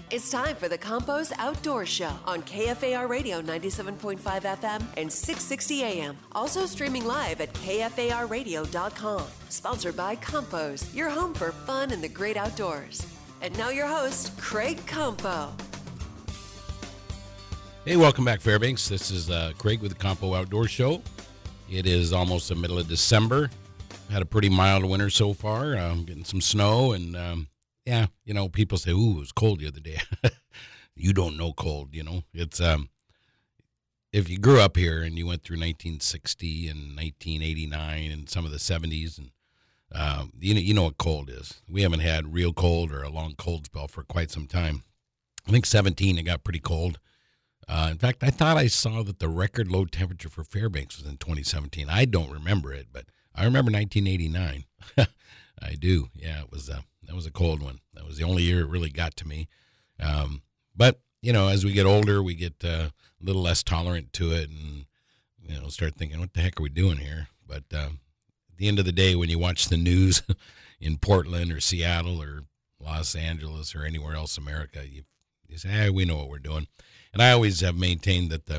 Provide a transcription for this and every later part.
It's time for the Campos Outdoor Show on KFAR Radio 97.5 FM and 660 AM. Also streaming live at KFARradio.com. Sponsored by Campos, your home for fun and the great outdoors. And now your host, Craig Campo. Hey, welcome back, Fairbanks. This is Craig with the Campo Outdoor Show. It is almost the middle of December. Had a pretty mild winter so far, getting some snow, and yeah, you know, people say, ooh, it was cold the other day. You don't know cold, you know. It's if you grew up here and you went through 1960 and 1989 and some of the 70s, and you know what cold is. We haven't had real cold or a long cold spell for quite some time. I think 17 it got pretty cold. In fact, I thought I saw that the record low temperature for Fairbanks was in 2017. I don't remember it, but I remember 1989. I do. Yeah, it was that was a cold one. That was the only year it really got to me. But, you know, as we get older, we get a little less tolerant to it and, you know, start thinking, what the heck are we doing here? But at the end of the day, when you watch the news in Portland or Seattle or Los Angeles or anywhere else in America, you say, hey, we know what we're doing. And I always have maintained that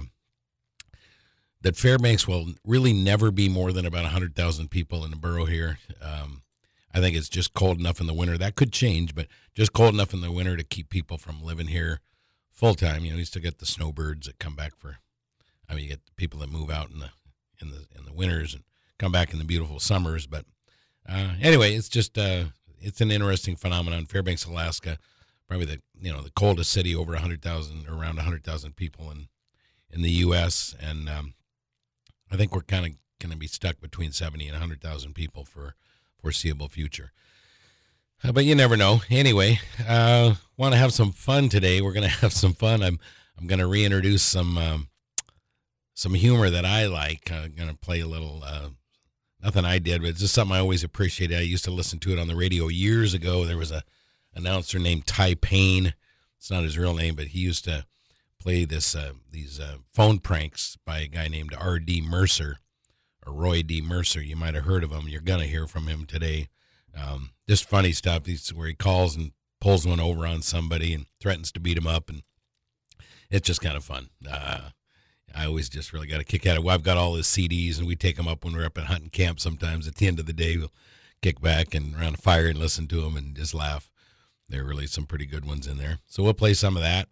that Fairbanks will really never be more than about 100,000 people in the borough here. I think it's just cold enough in the winter. That could change, but just cold enough in the winter to keep people from living here full time. You know, you still get the snowbirds that come back you get the people that move out in the winters and come back in the beautiful summers. But anyway, it's just it's an interesting phenomenon. Fairbanks, Alaska, probably the coldest city, over 100,000, around 100,000 people in the U.S. And I think we're kind of going to be stuck between 70 and 100,000 people for foreseeable future. But you never know. Anyway, want to have some fun today. We're going to have some fun. I'm going to reintroduce some humor that I like. I'm going to play a little, nothing I did, but it's just something I always appreciated. I used to listen to it on the radio years ago. There was a announcer named Ty Payne. It's not his real name, but he used to play these phone pranks by a guy named R.D. Mercer. Or Roy D. Mercer. You might have heard of him. You're going to hear from him today. Just funny stuff. Where he calls and pulls one over on somebody and threatens to beat him up. And it's just kind of fun. I always just really got a kick out of it. Well, I've got all his CDs, and we take them up when we're up at hunting camp sometimes. At the end of the day, we'll kick back and around a fire and listen to them and just laugh. There are really some pretty good ones in there. So we'll play some of that.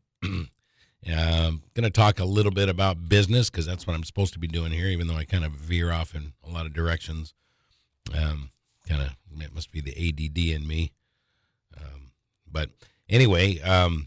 I'm going to talk a little bit about business because that's what I'm supposed to be doing here, even though I kind of veer off in a lot of directions. It must be the ADD in me. But anyway,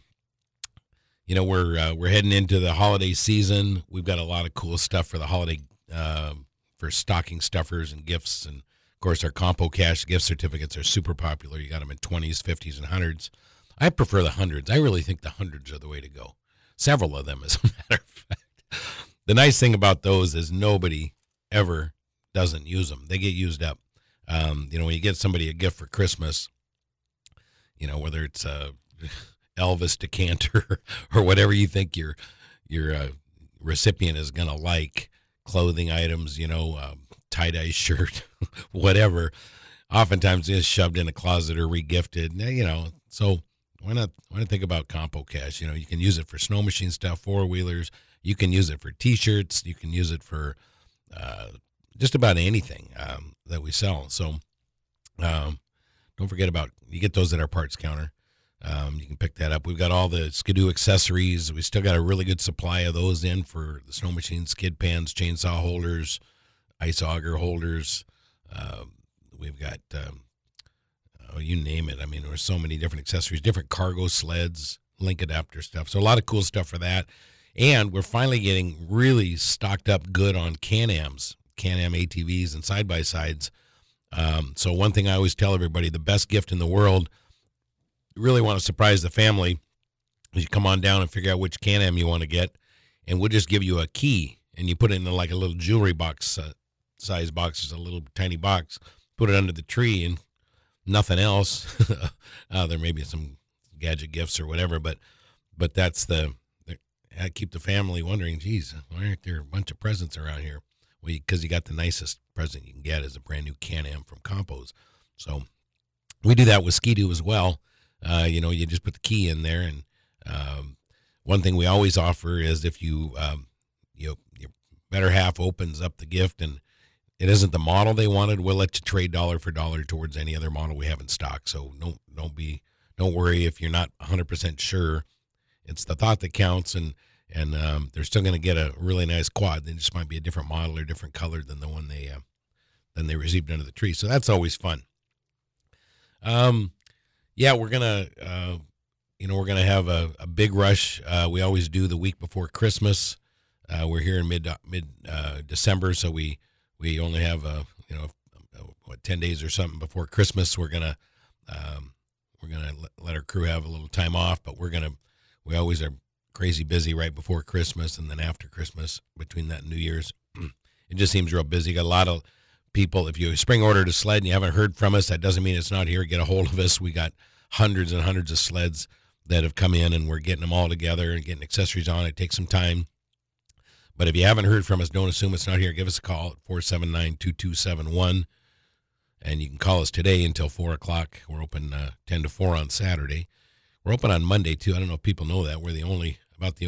we're heading into the holiday season. We've got a lot of cool stuff for the holiday, for stocking stuffers and gifts. And, of course, our Campo Cash gift certificates are super popular. You got them in 20s, 50s, and 100s. I prefer the 100s. I really think the 100s are the way to go. Several of them, as a matter of fact. The nice thing about those is nobody ever doesn't use them. They get used up. When you get somebody a gift for Christmas, whether it's a Elvis decanter or whatever you think your recipient is going to like, clothing items, tie-dye shirt, whatever, oftentimes is shoved in a closet or regifted, so why not think about Campo Cash? You can use it for snow machine stuff, four-wheelers. You can use it for T-shirts. You can use it for just about anything that we sell. So don't forget you get those at our parts counter. You can pick that up. We've got all the Skidoo accessories. We still got a really good supply of those in for the snow machine, skid pans, chainsaw holders, ice auger holders. We've got... you name it. I mean, there were so many different accessories, different cargo sleds, link adapter stuff. So a lot of cool stuff for that. And we're finally getting really stocked up good on Can-Ams, Can-Am ATVs and side-by-sides. So one thing I always tell everybody, the best gift in the world, you really want to surprise the family, is you come on down and figure out which Can-Am you want to get, and we'll just give you a key, and you put it in like a little jewelry box, size box, just a little tiny box, put it under the tree, and nothing else. There may be some gadget gifts or whatever, but that's I keep the family wondering, geez, why aren't there a bunch of presents around here? Well, because you got the nicest present you can get is a brand new Can-Am from Campos. So we do that with Skidoo as well. You just put the key in there and One thing we always offer is if your better half opens up the gift and it isn't the model they wanted, we'll let you trade dollar for dollar towards any other model we have in stock. So don't worry if you're not 100% sure. It's the thought that counts, and they're still going to get a really nice quad. They just might be a different model or different color than the one they received under the tree. So that's always fun. We're gonna have a big rush. We always do the week before Christmas. We're here in mid December, so we only have 10 days or something before Christmas. We're gonna let our crew have a little time off, but we always are crazy busy right before Christmas and then after Christmas. Between that and New Year's, it just seems real busy. Got a lot of people. If you spring ordered a sled and you haven't heard from us, that doesn't mean it's not here. Get a hold of us. We got hundreds and hundreds of sleds that have come in, and we're getting them all together and getting accessories on. It takes some time. But if you haven't heard from us, don't assume it's not here. Give us a call at 479-2271. And you can call us today until 4 o'clock. We're open 10 to 4 on Saturday. We're open on Monday, too. I don't know if people know that. We're the only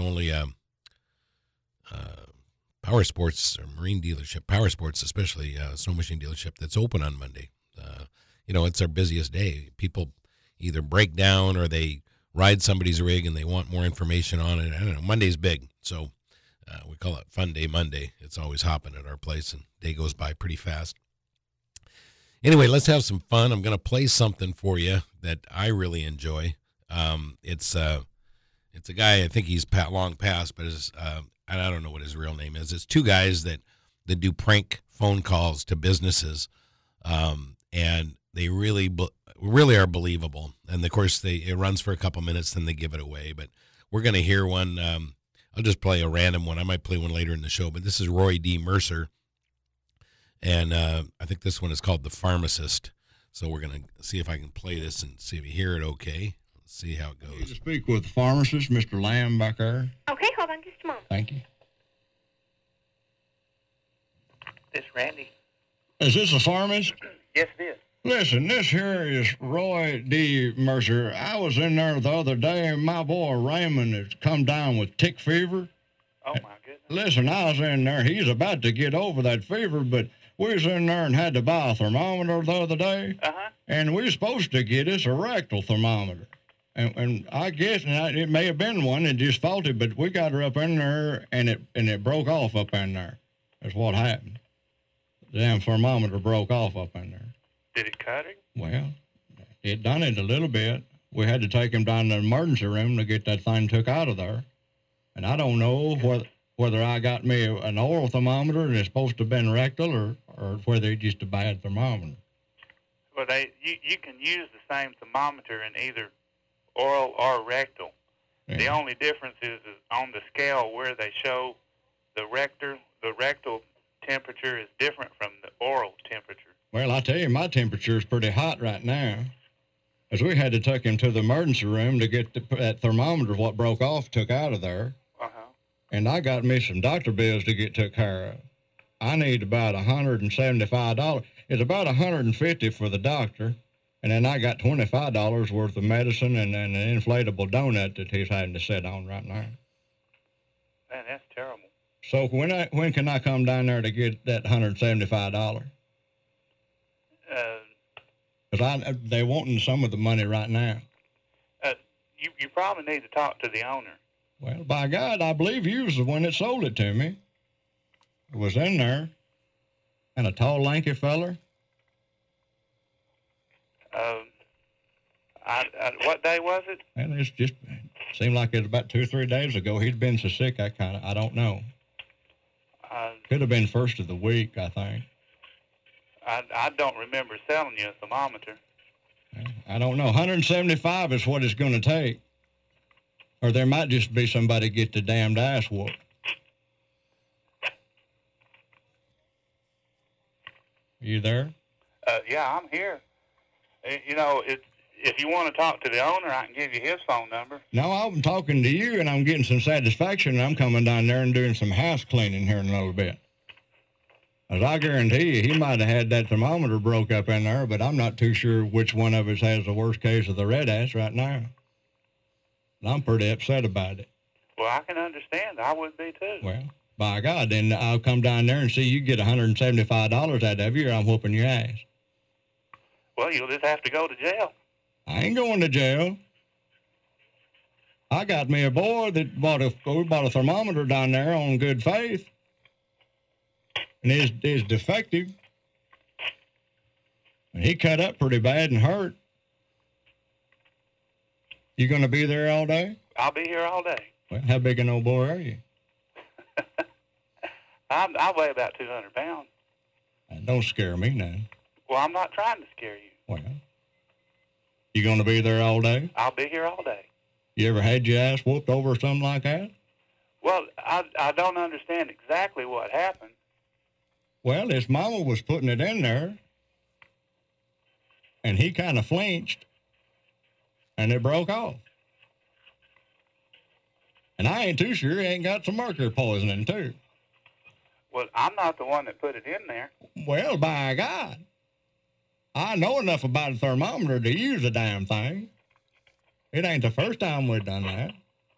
power sports or marine dealership, power sports especially, snow machine dealership that's open on Monday. It's our busiest day. People either break down or they ride somebody's rig and they want more information on it. I don't know. Monday's big, so we call it Fun Day Monday. It's always hopping at our place, and day goes by pretty fast. Anyway, let's have some fun. I'm going to play something for you that I really enjoy. It's a guy, I think he's long past, but I don't know what his real name is. It's two guys that do prank phone calls to businesses, and they really are believable. And, of course, it runs for a couple minutes, then they give it away. But we're going to hear one. I'll just play a random one. I might play one later in the show. But this is Roy D. Mercer, and I think this one is called The Pharmacist. So we're going to see if I can play this and see if you hear it okay. Let's see how it goes. Need to speak with the pharmacist, Mr. Lamb, back there. Okay, hold on just a moment. Thank you. This Randy. Is this a pharmacist? Yes, it is. Listen, this here is Roy D. Mercer. I was in there the other day, and my boy Raymond has come down with tick fever. Oh, my goodness. Listen, I was in there. He's about to get over that fever, but we was in there and had to buy a thermometer the other day. Uh-huh. And we were supposed to get us a rectal thermometer. And I guess it may have been one that just faulty, but we got her up in there, and it broke off up in there. That's what happened. The damn thermometer broke off up in there. Did it cut it? Well, it done it a little bit. We had to take him down to the emergency room to get that thing took out of there. And I don't know whether I got me an oral thermometer and it's supposed to have been rectal or whether it's just a bad thermometer. Well, you can use the same thermometer in either oral or rectal. Yeah. The only difference is on the scale where they show the rectal temperature is different from the oral temperature. Well, I tell you, my temperature is pretty hot right now. As we had to take him to the emergency room to get that thermometer, what broke off, took out of there. Uh-huh. And I got me some doctor bills to get took care of. I need about $175. It's about $150 for the doctor. And then I got $25 worth of medicine and an inflatable donut that he's having to sit on right now. Man, that's terrible. So when can I come down there to get that $175? Because they're wanting some of the money right now. You probably need to talk to the owner. Well, by God, I believe you was the one that sold it to me. It was in there. And a tall, lanky feller. What day was it? And it seemed like it was about 2 or 3 days ago. He'd been so sick, I don't know. Could have been first of the week, I think. I don't remember selling you a thermometer. I don't know. $175 is what it's going to take. Or there might just be somebody get the damned ass whooped. You there? Yeah, I'm here. If you want to talk to the owner, I can give you his phone number. No, I'm talking to you, and I'm getting some satisfaction, and I'm coming down there and doing some house cleaning here in a little bit. As I guarantee you, he might have had that thermometer broke up in there, but I'm not too sure which one of us has the worst case of the red ass right now. And I'm pretty upset about it. Well, I can understand. I would be too. Well, by God, then I'll come down there and see you get $175 out of you, or I'm whooping your ass. Well, you'll just have to go to jail. I ain't going to jail. I got me a boy that bought a thermometer down there on good faith. And it's defective. And he cut up pretty bad and hurt. You going to be there all day? I'll be here all day. Well, how big an old boy are you? I weigh about 200 pounds. Don't scare me now. Well, I'm not trying to scare you. Well, you going to be there all day? I'll be here all day. You ever had your ass whooped over something like that? Well, I don't understand exactly what happened. Well, his mama was putting it in there, and he kind of flinched, and it broke off. And I ain't too sure he ain't got some mercury poisoning, too. Well, I'm not the one that put it in there. Well, by God, I know enough about a thermometer to use the damn thing. It ain't the first time we've done that.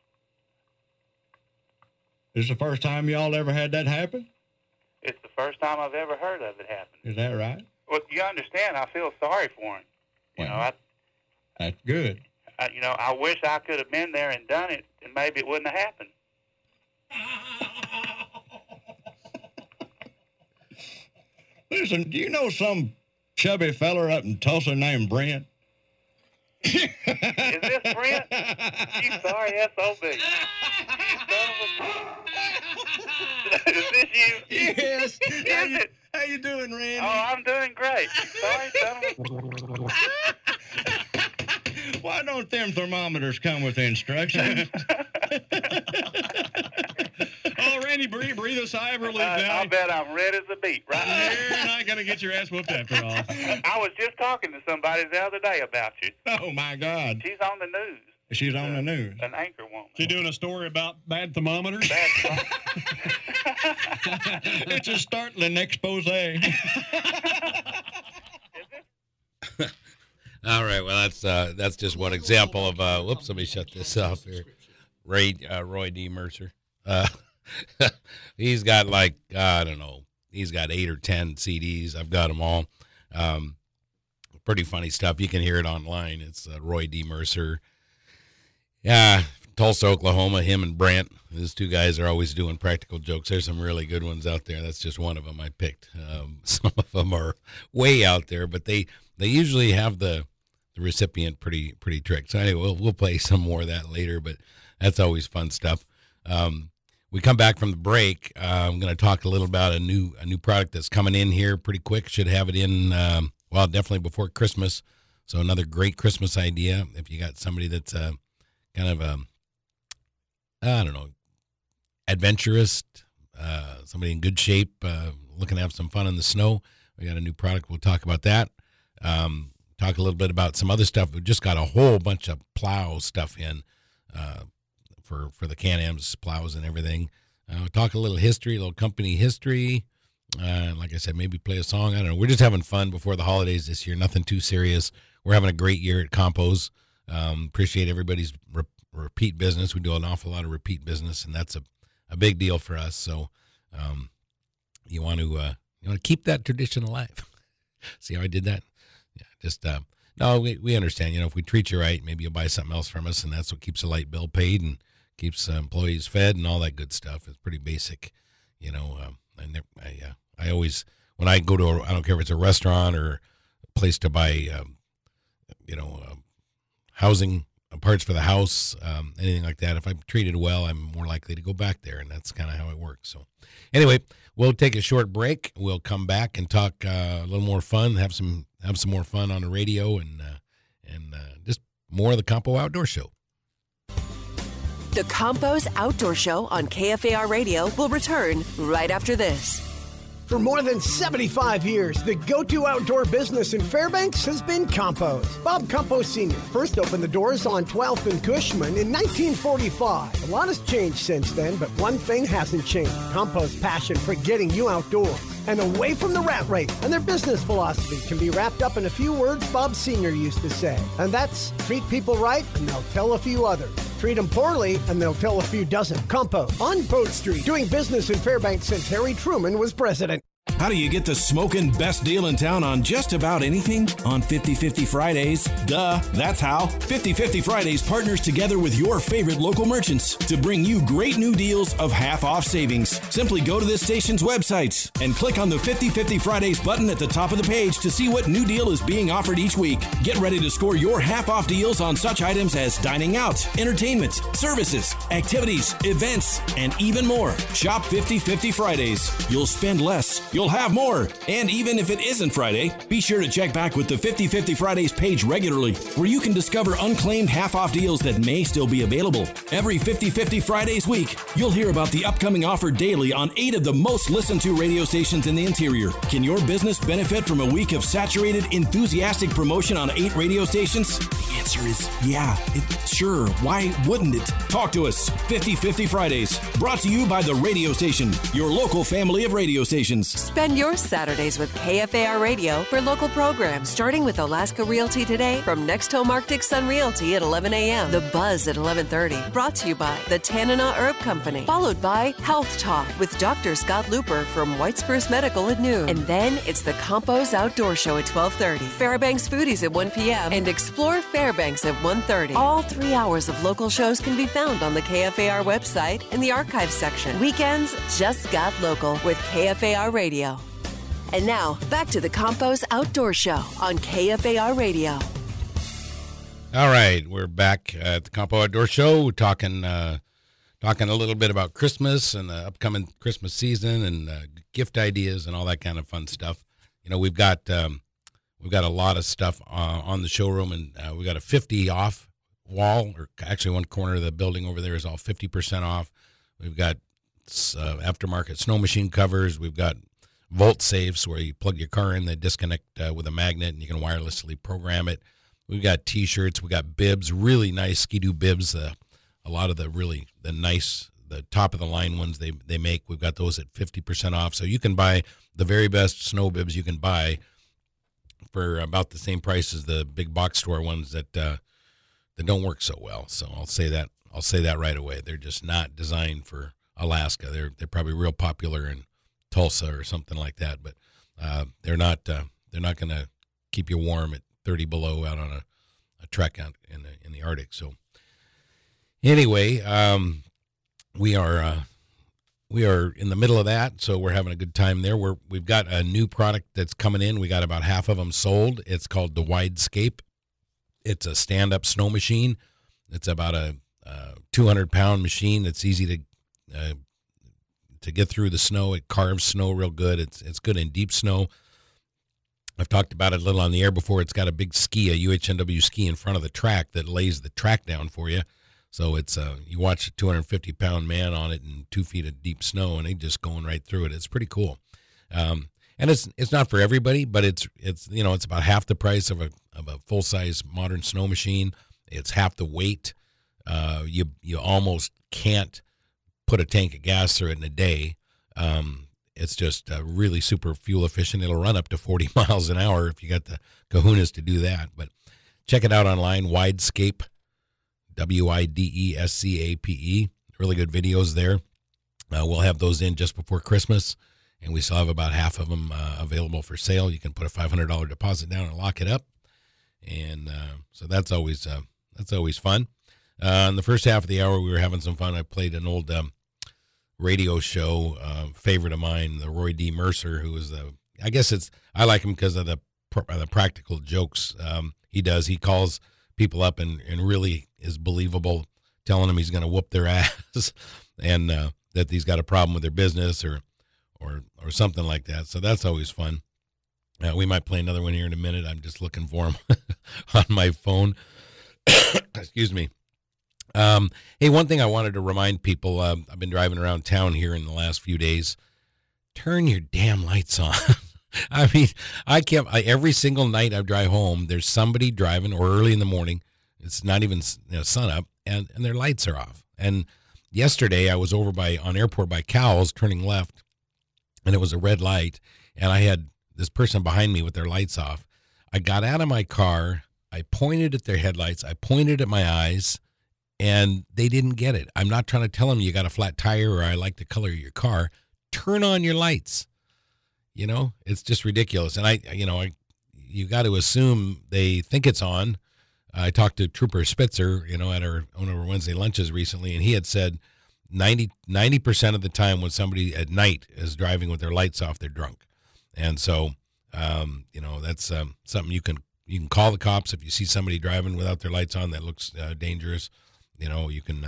This the first time y'all ever had that happen? It's the first time I've ever heard of it happen. Is that right? Well, you understand, I feel sorry for him. That's good. I wish I could have been there and done it, and maybe it wouldn't have happened. Listen, do you know some chubby feller up in Tulsa named Brent? Is this Brent? You sorry SOB. You son of a... Is this you? Yes. Is it? How you doing, Randy? Oh, I'm doing great. Sorry, son of a... Why don't them thermometers come with instructions? Oh, Randy, breathe a sigh of relief now. I bet I'm red as a beet right now. You're not going to get your ass whooped after all. I was just talking to somebody the other day about you. Oh, my God. She's on the news. She's on the news. An anchor woman. She doing a story about bad thermometers? It's a startling expose. All right, well, that's just one example of, whoops, let me shut this off here. Roy D. Mercer. He's got he's got 8 or 10 CDs. I've got them all. Pretty funny stuff. You can hear it online. It's Roy D. Mercer. Yeah, Tulsa, Oklahoma, him and Brent. Those two guys are always doing practical jokes. There's some really good ones out there. That's just one of them I picked. Some of them are way out there, but they usually have the recipient pretty tricked. So anyway, we'll play some more of that later, but that's always fun stuff. We come back from the break. I'm going to talk a little about a new product that's coming in here pretty quick. Should have it in, definitely before Christmas. So another great Christmas idea. If you got somebody that's kind of adventurous, somebody in good shape, looking to have some fun in the snow, we got a new product. We'll talk about that. Talk a little bit about some other stuff. We've just got a whole bunch of plow stuff in for the Can-Am's plows and everything. Talk a little history, a little company history. Like I said, maybe play a song. I don't know. We're just having fun before the holidays this year. Nothing too serious. We're having a great year at Compos. Appreciate everybody's repeat business. We do an awful lot of repeat business, and that's a big deal for us. So you want to keep that tradition alive. See how I did that? Yeah, just no, we understand. If we treat you right, maybe you'll buy something else from us, and that's what keeps the light bill paid and keeps employees fed and all that good stuff. It's pretty basic, and I always, when I go to I don't care if it's a restaurant or a place to buy, housing parts for the house, anything like that. If I'm treated well, I'm more likely to go back there, and that's kind of how it works. So, anyway, we'll take a short break. We'll come back and talk a little more fun, have some more fun on the radio, and just more of the Compo Outdoor Show. The Compos Outdoor Show on KFAR Radio will return right after this. For more than 75 years, the go-to outdoor business in Fairbanks has been Compos. Bob Compos Sr. first opened the doors on 12th and Cushman in 1945. A lot has changed since then, but one thing hasn't changed. Compos' passion for getting you outdoors and away from the rat race. And their business philosophy can be wrapped up in a few words Bob Sr. used to say. And that's treat people right and they'll tell a few others. treat them poorly, and they'll tell a few dozen. Compost on Boat Street, doing business in Fairbanks since Harry Truman was president. How do you get the smoking best deal in town on just about anything? On 50/50 Fridays. Duh, that's how. 50/50 Fridays partners together with your favorite local merchants to bring you great new deals of half-off savings. Simply go to this station's website and click on the 50/50 Fridays button at the top of the page to see what new deal is being offered each week. Get ready to score your half-off deals on such items as dining out, entertainment, services, activities, events, and even more. Shop 50/50 Fridays. You'll spend less. You'll have more. And even if it isn't Friday, be sure to check back with the 50/50 Fridays page regularly, where you can discover unclaimed half-off deals that may still be available. Every 50/50 Fridays week, you'll hear about the upcoming offer daily on 8 of the most listened to radio stations in the interior. Can your business benefit from a week of saturated, enthusiastic promotion on 8 radio stations? The answer is yeah. Sure. Why wouldn't it? Talk to us. 50/50 Fridays. Brought to you by the radio station, your local family of radio stations. Spend your Saturdays with KFAR Radio for local programs, starting with Alaska Realty Today from Next Home Arctic Sun Realty at 11 a.m. The Buzz at 11:30, brought to you by the Tanana Herb Company, followed by Health Talk with Dr. Scott Looper from White Spruce Medical at noon. And then it's the Campos Outdoor Show at 12:30, Fairbanks Foodies at 1 p.m., and Explore Fairbanks at 1:30. All 3 hours of local shows can be found on the KFAR website in the archives section. Weekends just got local with KFAR Radio. And now, back to the Campos Outdoor Show on KFAR Radio. All right, we're back at the Campo Outdoor Show, talking a little bit about Christmas and the upcoming Christmas season and gift ideas and all that kind of fun stuff. You know, we've got a lot of stuff on the showroom, and we got a 50 off wall, or actually one corner of the building over there is all 50% off. We've got aftermarket snow machine covers. We've got Volt safes where you plug your car in, they disconnect with a magnet, and you can wirelessly program it. We've got T-shirts. We got bibs, really nice Ski-Doo bibs. A lot of the top of the line ones they make. We've got those at 50% off. So you can buy the very best snow bibs you can buy for about the same price as the big box store ones that don't work so well. So I'll say that right away. They're just not designed for Alaska. They're probably real popular in Tulsa or something like that, but they're not going to keep you warm at 30 below out on a trek out in the Arctic. So anyway, we are in the middle of that, so we're having a good time there. We've got a new product that's coming in. We got about half of them sold. It's called the Widescape. It's a stand-up snow machine. It's about a 200-pound machine that's easy to get through the snow. It carves snow real good. It's good in deep snow. I've talked about it a little on the air before. It's got a big ski, a UHNW ski in front of the track that lays the track down for you. So it's you watch a 250-pound man on it in 2 feet of deep snow, and he's just going right through it. It's pretty cool. And it's not for everybody, but it's about half the price of a full-size modern snow machine. It's half the weight. You almost can't put a tank of gas through it in a day. It's just really super fuel efficient. It'll run up to 40 miles an hour if you got the kahunas to do that. But check it out online, Widescape, WIDESCAPE. Really good videos there. We'll have those in just before Christmas, and we still have about half of them available for sale. You can put a $500 deposit down and lock it up, and so that's always fun. In the first half of the hour, we were having some fun. I played an old radio show favorite of mine, the Roy D. Mercer, who was I like him because of the practical jokes he does. He calls people up and really is believable, telling them he's going to whoop their ass and that he's got a problem with their business or something like that. So that's always fun. We might play another one here in a minute. I'm just looking for him on my phone. Excuse me. Hey, one thing I wanted to remind people, I've been driving around town here in the last few days. Turn your damn lights on. I mean, every single night I drive home, there's somebody driving, or early in the morning, it's not even sun up, and their lights are off. And yesterday I was over on Airport by Cowles, turning left, and it was a red light, and I had this person behind me with their lights off. I got out of my car, I pointed at their headlights, I pointed at my eyes, And they didn't get it. I'm not trying to tell them you got a flat tire or I like the color of your car. Turn on your lights. You know, it's just ridiculous. And you got to assume they think it's on. I talked to Trooper Spitzer, at one of our Wednesday lunches recently, and he had said 90% of the time when somebody at night is driving with their lights off, they're drunk. And so, that's something you can call the cops if you see somebody driving without their lights on that looks dangerous. You can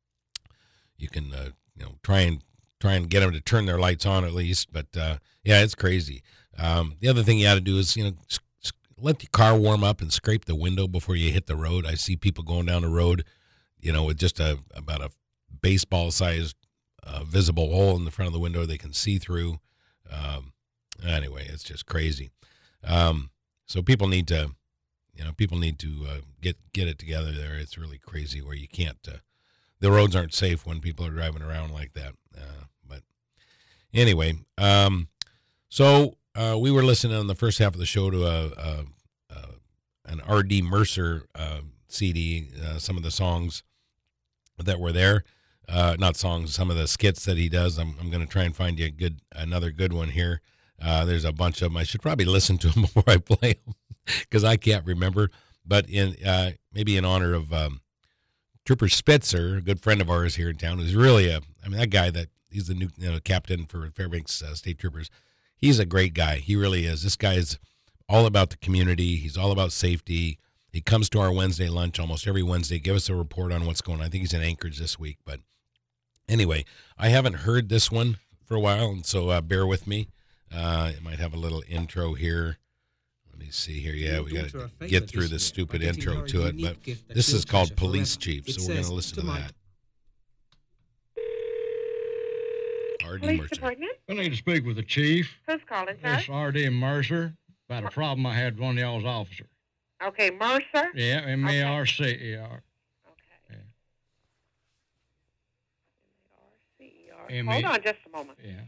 try and get them to turn their lights on at least. But yeah, it's crazy. The other thing you got to do is let the car warm up and scrape the window before you hit the road. I see people going down the road, with just about a baseball sized visible hole in the front of the window they can see through. Anyway, it's just crazy. So people need to. People need to get it together there. It's really crazy where you can't, the roads aren't safe when people are driving around like that. But anyway, so we were listening on the first half of the show to an R.D. Mercer CD, some of the songs that were there. Not songs, some of the skits that he does. I'm going to try and find you another good one here. There's a bunch of them. I should probably listen to them before I play them because I can't remember. But maybe in honor of Trooper Spitzer, a good friend of ours here in town, who's really that guy he's the new captain for Fairbanks State Troopers. He's a great guy. He really is. This guy is all about the community. He's all about safety. He comes to our Wednesday lunch almost every Wednesday, give us a report on what's going on. I think he's in Anchorage this week. But anyway, I haven't heard this one for a while, and so bear with me. It might have a little intro here. Let me see here. Yeah, we got to get through the stupid intro to it. But this is called Police Chief, so we're going to listen to that. Police Department? I need to speak with the chief. Who's calling, sir? It's R.D. Mercer about a problem I had with one of y'all's officers. Okay, Mercer? Yeah, M-A-R-C-E-R. Okay. Yeah. M-A-R-C-E-R. Hold on just a moment. Yeah.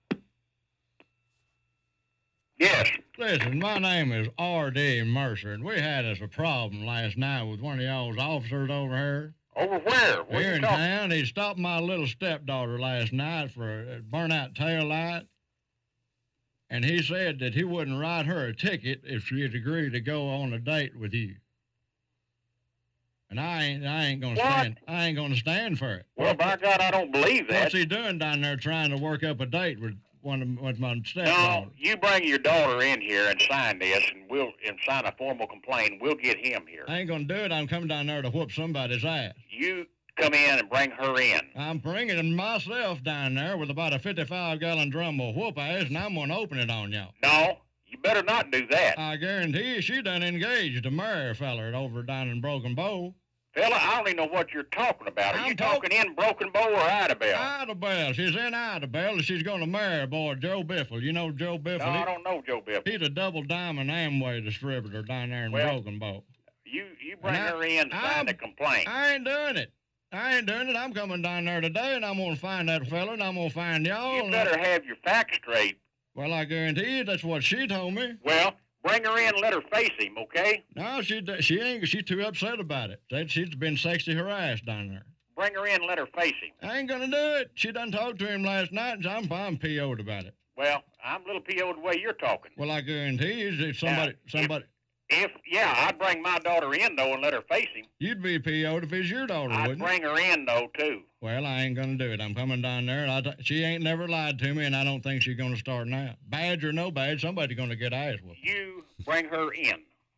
Yes. Listen, my name is R.D. Mercer, and we had us a problem last night with one of y'all's officers over here. Over where? Here in town. He stopped my little stepdaughter last night for a burnout tail light, and he said that he wouldn't write her a ticket if she'd agree to go on a date with you. And I ain't gonna stand. I ain't gonna stand for it. Well, by God, I don't believe that. What's he doing down there trying to work up a date with my stepdaughter? No, you bring your daughter in here and sign this, and sign a formal complaint. We'll get him here. I ain't gonna do it. I'm coming down there to whoop somebody's ass. You come in and bring her in. I'm bringing myself down there with about a 55-gallon drum of whoop ass, and I'm gonna open it on y'all. No, you better not do that. I guarantee you, she done engaged to marry a feller over down in Broken Bow. Fella, I don't even know what you're talking about. Are you talking in Broken Bow or Idabel? Idabel. She's in Idabel, and she's going to marry a boy, Joe Biffle. You know Joe Biffle? No, I don't know Joe Biffle. He's a double diamond Amway distributor down there in Broken Bow. You bring her in and sign the complaint. I ain't doing it. I'm coming down there today, and I'm going to find that fella, and I'm going to find y'all. You better have your facts straight. Well, I guarantee you that's what she told me. Well, bring her in and let her face him, okay? No, she ain't. She's too upset about it. She's been sexually harassed down there. Bring her in and let her face him. I ain't gonna do it. She done talked to him last night, and I'm PO'd about it. Well, I'm a little PO'd the way you're talking. Well, I guarantee you, if somebody... I'd bring my daughter in, though, and let her face him. You'd be PO'd if it's your daughter, wouldn't you? I'd bring her in, though, too. Well, I ain't gonna do it. I'm coming down there, and she ain't never lied to me, and I don't think she's gonna start now. Badge or no badge, somebody's gonna get ass whooped. You bring her in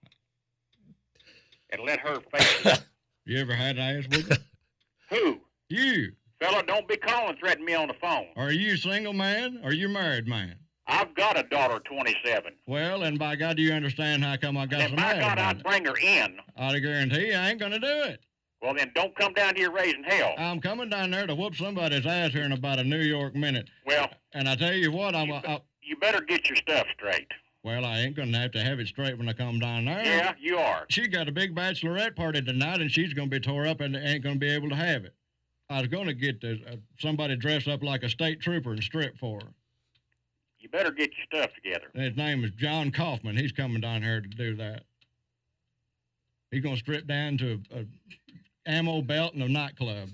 and let her face him. You ever had ass whooped? Who? You. Fella, don't be calling threatening me on the phone. Are you single man or you married man? I've got a daughter, 27. Well, and by God, do you understand how come I got some ass? By God, I'd bring her in. I guarantee you I ain't gonna do it. Well, then don't come down here raising hell. I'm coming down there to whoop somebody's ass here in about a New York minute. Well... And I tell you what, you better get your stuff straight. Well, I ain't gonna have to have it straight when I come down there. Yeah, you are. She got a big bachelorette party tonight, and she's gonna be tore up and ain't gonna be able to have it. I was gonna get somebody dressed up like a state trooper and strip for her. You better get your stuff together. His name is John Kaufman. He's coming down here to do that. He's gonna strip down to ammo belt in a nightclub.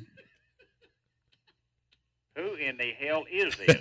Who in the hell is this?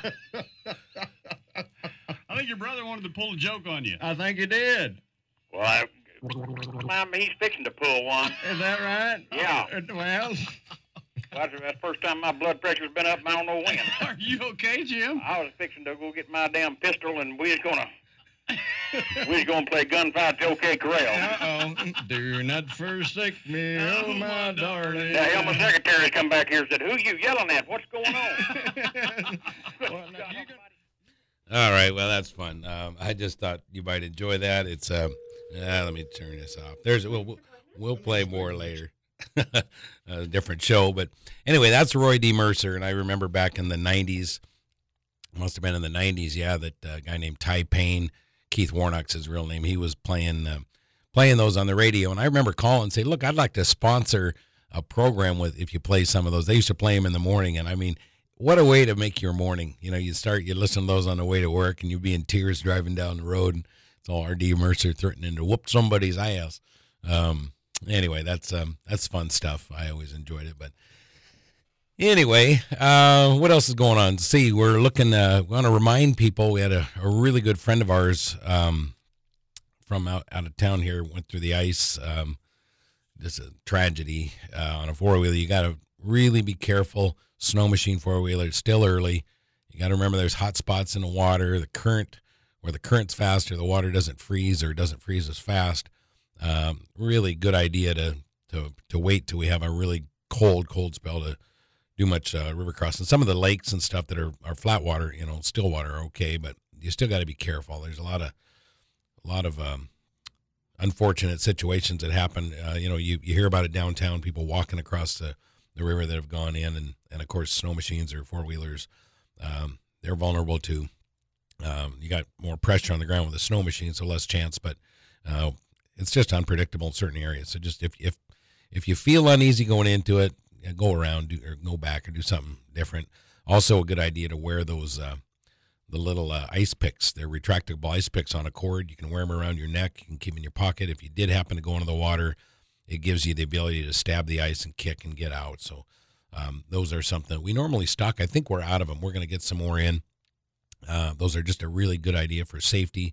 I think your brother wanted to pull a joke on you. I think he did. Well, he's fixing to pull one. Is that right? Yeah. Well, That's the first time my blood pressure's been up, and I don't know when. Are you okay, Jim? I was fixing to go get my damn pistol, and we was gonna play gunfight to OK Corral. uh-oh. Do not forsake me, oh my darling. The hell, my secretary come back here and said, "Who you yelling at? What's going on?" All right, well, that's fun. I just thought you might enjoy that. It's let me turn this off. We'll play more later. A different show, but anyway, that's Roy D. Mercer, and I remember back in the 90s, must have been in the 90s, yeah, that guy named Ty Payne, Keith Warnock's his real name, he was playing those on the radio, and I remember calling and saying, look, I'd like to sponsor a program with if you play some of those. They used to play them in the morning, and I mean, what a way to make your morning. You know, you listen to those on the way to work, and you'd be in tears driving down the road, and it's all R.D. Mercer threatening to whoop somebody's ass. Anyway, that's fun stuff. I always enjoyed it. But anyway, what else is going on? See, we're looking. Want to remind people we had a really good friend of ours from out of town here. Went through the ice. This is a tragedy on a four-wheeler. You got to really be careful. Snow machine four-wheeler. It's still early. You got to remember there's hot spots in the water. The current, where the current's faster, the water doesn't freeze or doesn't freeze as fast. Really good idea to wait till we have a really cold spell to do much river crossing. Some of the lakes and stuff that are flat water, still water are okay, but you still got to be careful. There's a lot of unfortunate situations that happen. You hear about it downtown, people walking across the river that have gone in, and of course snow machines or four-wheelers, they're vulnerable too. You got more pressure on the ground with a snow machine, so less chance, but it's just unpredictable in certain areas. So just if you feel uneasy going into it, go around or go back or do something different. Also a good idea to wear those the little ice picks. They're retractable ice picks on a cord. You can wear them around your neck. You can keep them in your pocket. If you did happen to go into the water, it gives you the ability to stab the ice and kick and get out. So those are something we normally stock. I think we're out of them. We're going to get some more in. Those are just a really good idea for safety.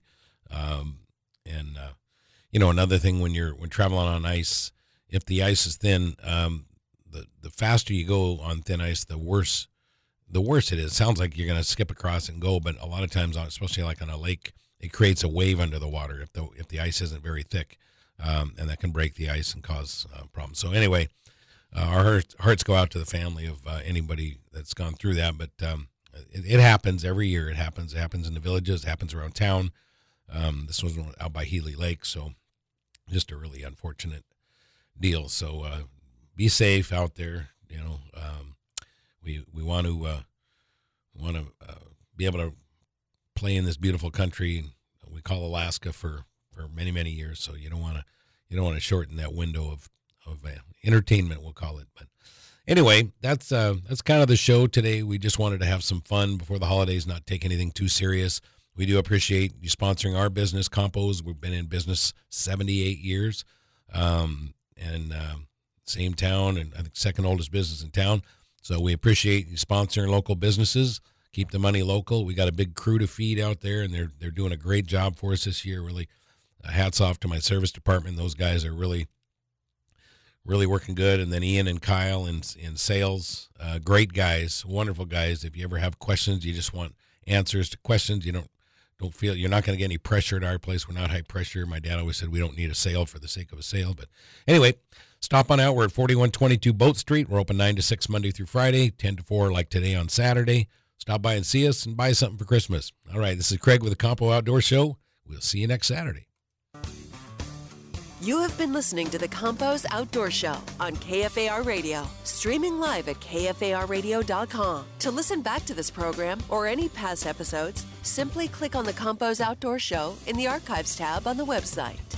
Another thing when traveling on ice, if the ice is thin, the faster you go on thin ice, the worse it is. It sounds like you're going to skip across and go, but a lot of times, especially like on a lake, it creates a wave under the water if the ice isn't very thick, and that can break the ice and cause problems. So anyway, our hearts go out to the family of anybody that's gone through that, but it happens every year. It happens in the villages. It happens around town. This was out by Healy Lake, so just a really unfortunate deal. So be safe out there. We want to be able to play in this beautiful country we call Alaska for many years. So you don't want to shorten that window of entertainment, we'll call it. But anyway, that's kind of the show today. We just wanted to have some fun before the holidays, not take anything too serious. We do appreciate you sponsoring our business, Compos. We've been in business 78 years, and same town, and I think second oldest business in town. So we appreciate you sponsoring local businesses. Keep the money local. We got a big crew to feed out there, and they're doing a great job for us this year. Really, hats off to my service department. Those guys are really working good. And then Ian and Kyle in sales, great guys, wonderful guys. If you ever have questions, you just want answers to questions, you don't feel you're not going to get any pressure at our place. We're not high pressure. My dad always said we don't need a sale for the sake of a sale. But anyway, stop on out. We're at 4122 Boat Street. We're open 9 to 6 Monday through Friday, 10 to 4 like today on Saturday. Stop by and see us and buy something for Christmas. All right, this is Craig with the Compo Outdoor Show. We'll see you next Saturday. You have been listening to the Compos Outdoor Show on KFAR Radio, streaming live at KFARradio.com. To listen back to this program or any past episodes, simply click on the Compos Outdoor Show in the Archives tab on the website.